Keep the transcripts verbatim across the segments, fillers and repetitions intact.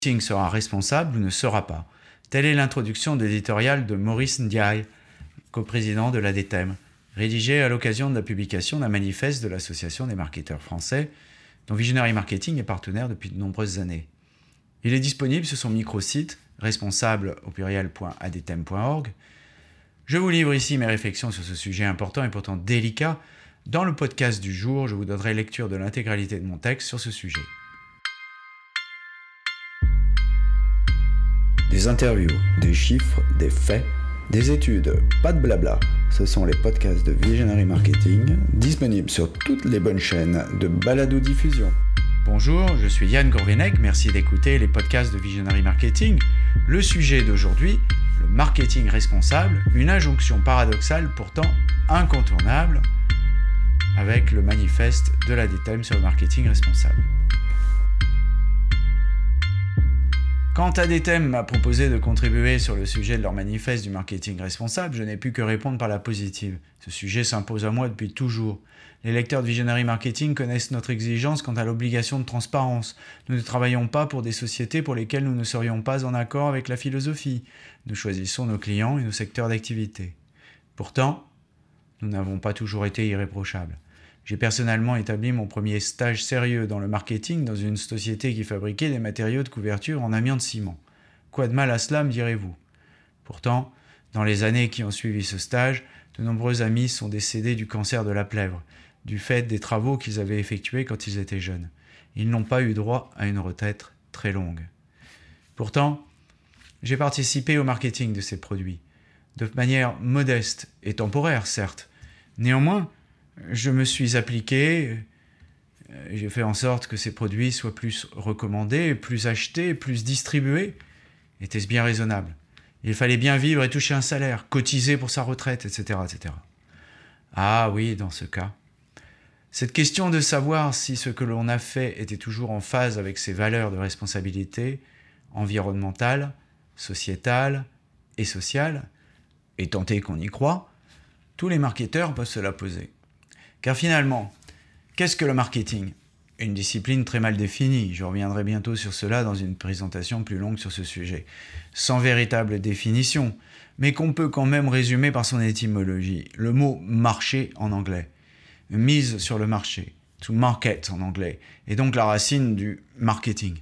marketing sera responsable ou ne sera pas. Telle est l'introduction de l'éditorial de Maurice Ndiaye, coprésident de l'ADETEM, rédigé à l'occasion de la publication d'un manifeste de l'Association des marketeurs français, dont Visionary Marketing est partenaire depuis de nombreuses années. Il est disponible sur son microsite responsable au pluriel.adetem point org. Je vous livre ici mes réflexions sur ce sujet important et pourtant délicat. Dans le podcast du jour, je vous donnerai lecture de l'intégralité de mon texte sur ce sujet. Des interviews, des chiffres, des faits, des études, pas de blabla. Ce sont les podcasts de Visionary Marketing, disponibles sur toutes les bonnes chaînes de balado-diffusion. Bonjour, je suis Yann Gourvenec, merci d'écouter les podcasts de Visionary Marketing. Le sujet d'aujourd'hui, le marketing responsable, une injonction paradoxale pourtant incontournable, avec le manifeste de l'ADETEM sur le marketing responsable. Quand ADETEM m'a proposé de contribuer sur le sujet de leur manifeste du marketing responsable, je n'ai pu que répondre par la positive. Ce sujet s'impose à moi depuis toujours. Les lecteurs de Visionary Marketing connaissent notre exigence quant à l'obligation de transparence. Nous ne travaillons pas pour des sociétés pour lesquelles nous ne serions pas en accord avec la philosophie. Nous choisissons nos clients et nos secteurs d'activité. Pourtant, nous n'avons pas toujours été irréprochables. J'ai personnellement établi mon premier stage sérieux dans le marketing dans une société qui fabriquait des matériaux de couverture en amiante ciment. Quoi de mal à cela, me direz-vous ? Pourtant, dans les années qui ont suivi ce stage, de nombreux amis sont décédés du cancer de la plèvre, du fait des travaux qu'ils avaient effectués quand ils étaient jeunes. Ils n'ont pas eu droit à une retraite très longue. Pourtant, j'ai participé au marketing de ces produits, de manière modeste et temporaire, certes. Néanmoins, je me suis appliqué, j'ai fait en sorte que ces produits soient plus recommandés, plus achetés, plus distribués. Était-ce bien raisonnable ? Il fallait bien vivre et toucher un salaire, cotiser pour sa retraite, et cetera, et cetera. Ah oui, dans ce cas. Cette question de savoir si ce que l'on a fait était toujours en phase avec ses valeurs de responsabilité environnementale, sociétale et sociale, et tant est qu'on y croit, tous les marketeurs peuvent se la poser. Car finalement, qu'est-ce que le marketing ? Une discipline très mal définie, je reviendrai bientôt sur cela dans une présentation plus longue sur ce sujet, sans véritable définition, mais qu'on peut quand même résumer par son étymologie, le mot « marché » en anglais, mise sur le marché, to market en anglais, et donc la racine du marketing.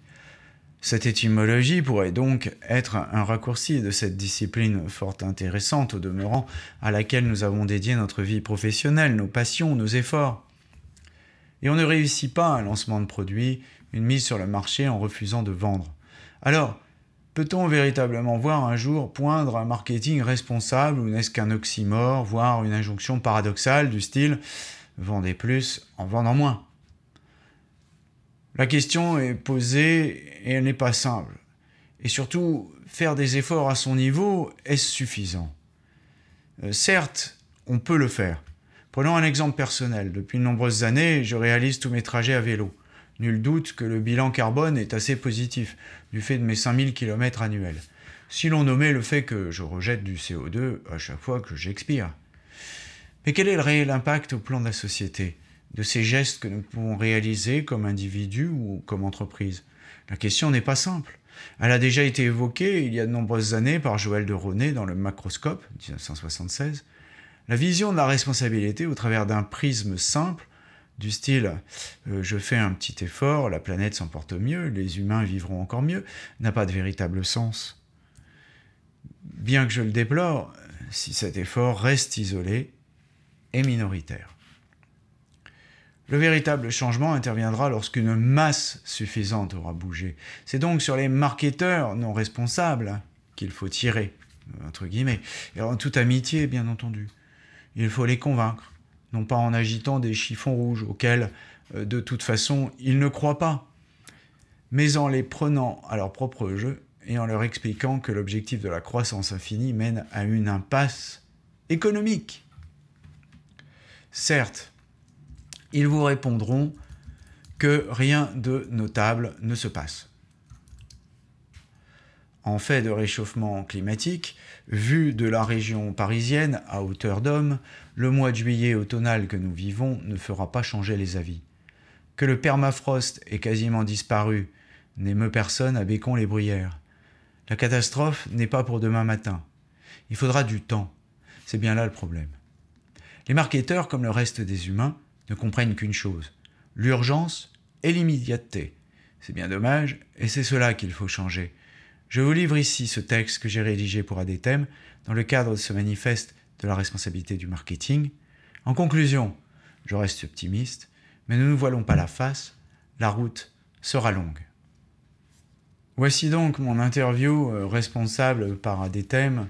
Cette étymologie pourrait donc être un raccourci de cette discipline fort intéressante au demeurant à laquelle nous avons dédié notre vie professionnelle, nos passions, nos efforts. Et on ne réussit pas un lancement de produit, une mise sur le marché en refusant de vendre. Alors, peut-on véritablement voir un jour poindre un marketing responsable ou n'est-ce qu'un oxymore, voire une injonction paradoxale du style « vendez plus en vendant moins ». La question est posée et elle n'est pas simple. Et surtout, faire des efforts à son niveau, est-ce suffisant ? euh, Certes, on peut le faire. Prenons un exemple personnel. Depuis de nombreuses années, je réalise tous mes trajets à vélo. Nul doute que le bilan carbone est assez positif, du fait de mes cinq mille kilomètres annuels. Si l'on nommait le fait que je rejette du C O deux à chaque fois que j'expire. Mais quel est le réel impact au plan de la société ? De ces gestes que nous pouvons réaliser comme individus ou comme entreprise. La question n'est pas simple. Elle a déjà été évoquée il y a de nombreuses années par Joël de Ronet dans le Macroscope, dix-neuf cent soixante-seize. La vision de la responsabilité au travers d'un prisme simple, du style euh, « je fais un petit effort, la planète s'en porte mieux, les humains vivront encore mieux », n'a pas de véritable sens. Bien que je le déplore, si cet effort reste isolé et minoritaire. Le véritable changement interviendra lorsqu'une masse suffisante aura bougé. C'est donc sur les marketeurs non responsables qu'il faut tirer, entre guillemets, et en toute amitié, bien entendu. Il faut les convaincre, non pas en agitant des chiffons rouges auxquels, de toute façon, ils ne croient pas, mais en les prenant à leur propre jeu et en leur expliquant que l'objectif de la croissance infinie mène à une impasse économique. Certes, ils vous répondront que rien de notable ne se passe. En fait de réchauffement climatique, vu de la région parisienne à hauteur d'homme, le mois de juillet automnal que nous vivons ne fera pas changer les avis. Que le permafrost ait quasiment disparu n'émeut personne à Bécon-les-Bruyères. La catastrophe n'est pas pour demain matin. Il faudra du temps. C'est bien là le problème. Les marketeurs, comme le reste des humains, ne comprennent qu'une chose, l'urgence et l'immédiateté. C'est bien dommage, et c'est cela qu'il faut changer. Je vous livre ici ce texte que j'ai rédigé pour Adethème dans le cadre de ce manifeste de la responsabilité du marketing. En conclusion, je reste optimiste, mais ne nous voilons pas la face, la route sera longue. Voici donc mon interview euh, responsable par Adethème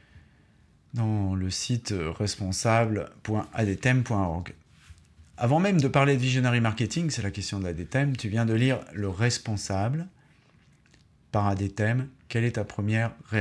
dans le site responsable point adethème point org. Avant même de parler de Visionary Marketing, c'est la question de Adethème, tu viens de lire Le Responsable par Adethème. Quelle est ta première réaction ?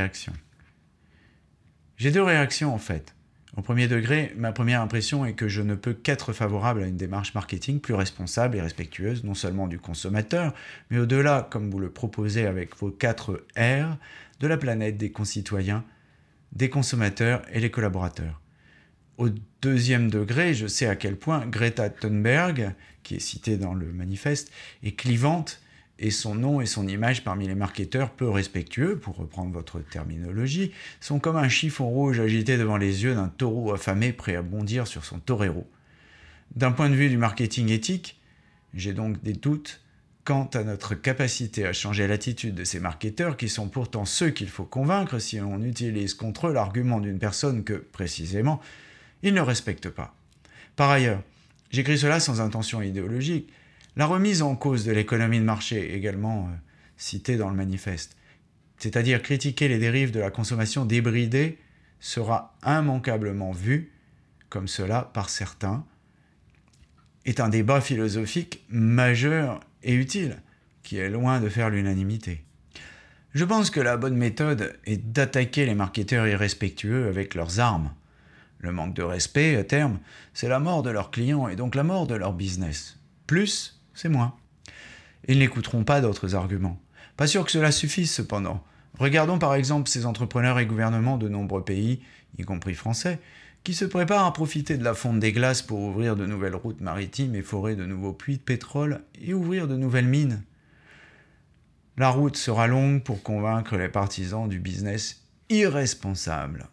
J'ai deux réactions en fait. Au premier degré, ma première impression est que je ne peux qu'être favorable à une démarche marketing plus responsable et respectueuse, non seulement du consommateur, mais au-delà, comme vous le proposez avec vos quatre R, de la planète, des concitoyens, des consommateurs et les collaborateurs. Au deuxième degré, je sais à quel point Greta Thunberg, qui est citée dans le manifeste, est clivante et son nom et son image parmi les marketeurs peu respectueux, pour reprendre votre terminologie, sont comme un chiffon rouge agité devant les yeux d'un taureau affamé prêt à bondir sur son torero. D'un point de vue du marketing éthique, j'ai donc des doutes quant à notre capacité à changer l'attitude de ces marketeurs qui sont pourtant ceux qu'il faut convaincre si on utilise contre eux l'argument d'une personne que, précisément, ils ne respectent pas. Par ailleurs, j'écris cela sans intention idéologique. La remise en cause de l'économie de marché, également euh, citée dans le manifeste, c'est-à-dire critiquer les dérives de la consommation débridée, sera immanquablement vue, comme cela par certains, est un débat philosophique majeur et utile, qui est loin de faire l'unanimité. Je pense que la bonne méthode est d'attaquer les marketeurs irrespectueux avec leurs armes. Le manque de respect, à terme, c'est la mort de leurs clients et donc la mort de leur business. Plus, c'est moins. Ils n'écouteront pas d'autres arguments. Pas sûr que cela suffise cependant. Regardons par exemple ces entrepreneurs et gouvernements de nombreux pays, y compris français, qui se préparent à profiter de la fonte des glaces pour ouvrir de nouvelles routes maritimes et forer de nouveaux puits de pétrole et ouvrir de nouvelles mines. La route sera longue pour convaincre les partisans du business irresponsable.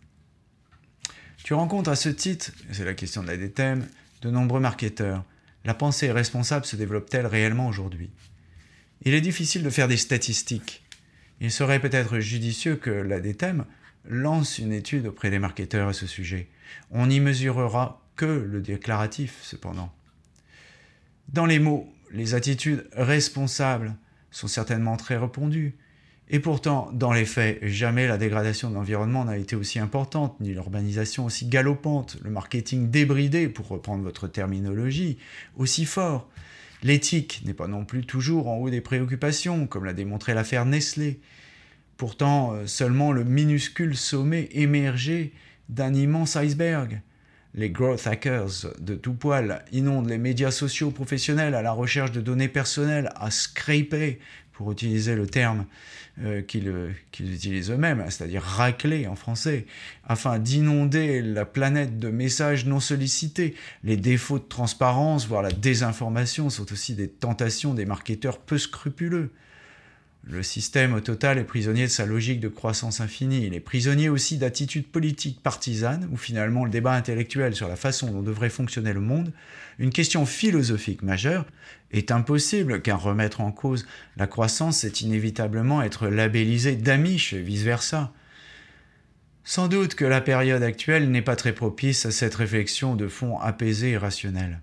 Tu rencontres à ce titre, et c'est la question de l'Adethème, de nombreux marketeurs. La pensée responsable se développe-t-elle réellement aujourd'hui ? Il est difficile de faire des statistiques. Il serait peut-être judicieux que l'Adethème lance une étude auprès des marketeurs à ce sujet. On n'y mesurera que le déclaratif, cependant. Dans les mots, les attitudes responsables sont certainement très répandues. Et pourtant, dans les faits, jamais la dégradation de l'environnement n'a été aussi importante, ni l'urbanisation aussi galopante, le marketing débridé, pour reprendre votre terminologie, aussi fort. L'éthique n'est pas non plus toujours en haut des préoccupations, comme l'a démontré l'affaire Nestlé. Pourtant, seulement le minuscule sommet émergé d'un immense iceberg. Les growth hackers de tout poil inondent les médias sociaux professionnels à la recherche de données personnelles à scraper, pour utiliser le terme euh, qu'ils, qu'ils utilisent eux-mêmes, c'est-à-dire racler en français, afin d'inonder la planète de messages non sollicités. Les défauts de transparence, voire la désinformation, sont aussi des tentations des marketeurs peu scrupuleux. Le système, au total, est prisonnier de sa logique de croissance infinie. Il est prisonnier aussi d'attitudes politiques partisanes, où finalement le débat intellectuel sur la façon dont devrait fonctionner le monde, une question philosophique majeure, est impossible, car remettre en cause la croissance, c'est inévitablement être labellisé d'amiche et vice-versa. Sans doute que la période actuelle n'est pas très propice à cette réflexion de fond apaisée et rationnelle.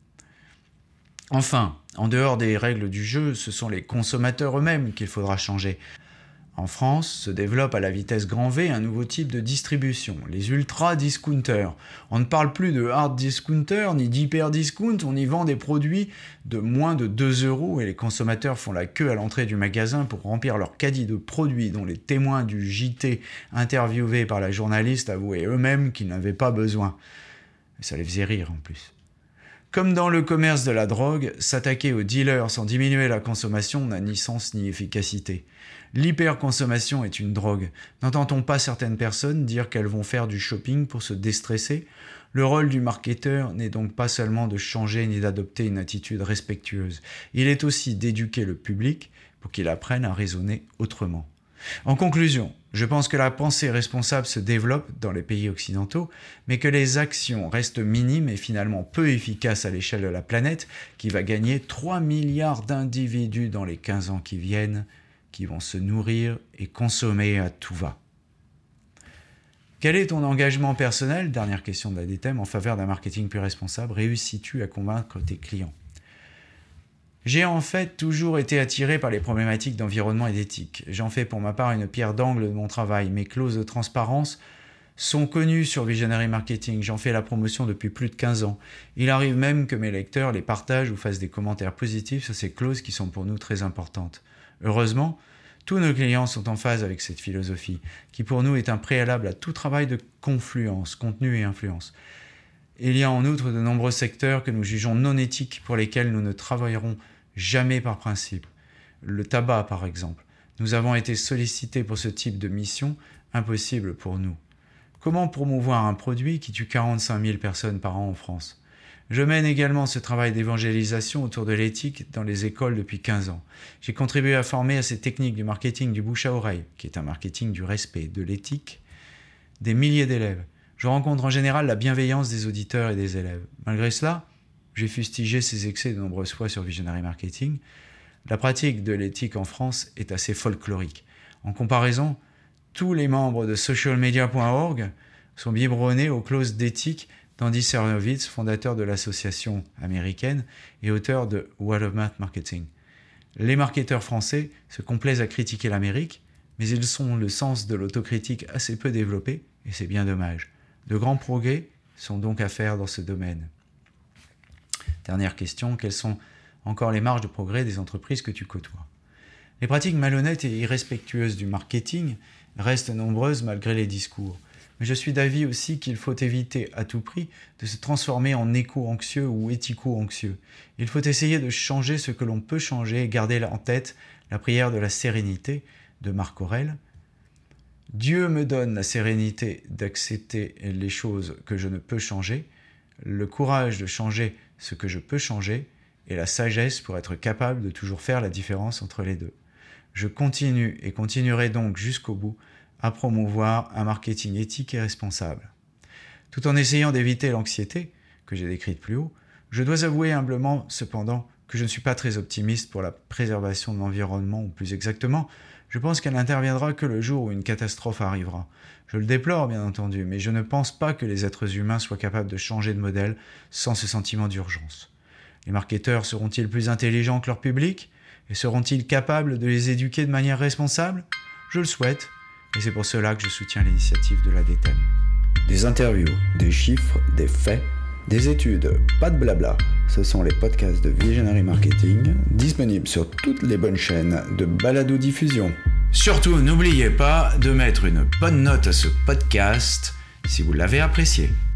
Enfin, en dehors des règles du jeu, ce sont les consommateurs eux-mêmes qu'il faudra changer. En France, se développe à la vitesse grand V un nouveau type de distribution, les ultra-discounters. On ne parle plus de hard discounters ni d'hyper-discount, on y vend des produits de moins de deux euros et les consommateurs font la queue à l'entrée du magasin pour remplir leur caddie de produits dont les témoins du J T interviewés par la journaliste avouaient eux-mêmes qu'ils n'avaient pas besoin. Et ça les faisait rire en plus. Comme dans le commerce de la drogue, s'attaquer aux dealers sans diminuer la consommation n'a ni sens ni efficacité. L'hyperconsommation est une drogue. N'entend-on pas certaines personnes dire qu'elles vont faire du shopping pour se déstresser ? Le rôle du marketeur n'est donc pas seulement de changer ni d'adopter une attitude respectueuse. Il est aussi d'éduquer le public pour qu'ils apprennent à raisonner autrement. En conclusion, je pense que la pensée responsable se développe dans les pays occidentaux, mais que les actions restent minimes et finalement peu efficaces à l'échelle de la planète, qui va gagner trois milliards d'individus dans les quinze ans qui viennent, qui vont se nourrir et consommer à tout va. Quel est ton engagement personnel, dernière question de la D T E M, en faveur d'un marketing plus responsable? Réussis-tu à convaincre tes clients? J'ai en fait toujours été attiré par les problématiques d'environnement et d'éthique. J'en fais pour ma part une pierre d'angle de mon travail. Mes clauses de transparence sont connues sur Visionary Marketing. J'en fais la promotion depuis plus de quinze ans. Il arrive même que mes lecteurs les partagent ou fassent des commentaires positifs sur ces clauses qui sont pour nous très importantes. Heureusement, tous nos clients sont en phase avec cette philosophie, qui pour nous est un préalable à tout travail de confluence, contenu et influence. Il y a en outre de nombreux secteurs que nous jugeons non éthiques pour lesquels nous ne travaillerons jamais par principe. Le tabac, par exemple. Nous avons été sollicités pour ce type de mission, impossible pour nous. Comment promouvoir un produit qui tue quarante-cinq mille personnes par an en France? Je mène également ce travail d'évangélisation autour de l'éthique dans les écoles depuis quinze ans. J'ai contribué à former à ces techniques du marketing du bouche à oreille, qui est un marketing du respect, de l'éthique, des milliers d'élèves. Je rencontre en général la bienveillance des auditeurs et des élèves. Malgré cela, j'ai fustigé ces excès de nombreuses fois sur Visionary Marketing. La pratique de l'éthique en France est assez folklorique. En comparaison, tous les membres de social media point org sont biberonnés aux clauses d'éthique d'Andy Sernovitz, fondateur de l'association américaine et auteur de Word of Mouth Marketing. Les marketeurs français se complaisent à critiquer l'Amérique, mais ils ont le sens de l'autocritique assez peu développé, et c'est bien dommage. De grands progrès sont donc à faire dans ce domaine. Dernière question, quelles sont encore les marges de progrès des entreprises que tu côtoies? Les pratiques malhonnêtes et irrespectueuses du marketing restent nombreuses malgré les discours. Mais je suis d'avis aussi qu'il faut éviter à tout prix de se transformer en éco-anxieux ou éthico-anxieux. Il faut essayer de changer ce que l'on peut changer et garder en tête la prière de la sérénité de Marc Aurèle. Dieu me donne la sérénité d'accepter les choses que je ne peux changer, le courage de changer ce que je peux changer et la sagesse pour être capable de toujours faire la différence entre les deux. Je continue et continuerai donc jusqu'au bout à promouvoir un marketing éthique et responsable. Tout en essayant d'éviter l'anxiété, que j'ai décrite plus haut, je dois avouer humblement cependant que je ne suis pas très optimiste pour la préservation de l'environnement, ou plus exactement, je pense qu'elle n'interviendra que le jour où une catastrophe arrivera. Je le déplore bien entendu, mais je ne pense pas que les êtres humains soient capables de changer de modèle sans ce sentiment d'urgence. Les marketeurs seront-ils plus intelligents que leur public? Et seront-ils capables de les éduquer de manière responsable? Je le souhaite, et c'est pour cela que je soutiens l'initiative de la D T E M. Des interviews, des chiffres, des faits, des études, pas de blabla. Ce sont les podcasts de Visionary Marketing, disponibles sur toutes les bonnes chaînes de balado-diffusion. Surtout, n'oubliez pas de mettre une bonne note à ce podcast si vous l'avez apprécié.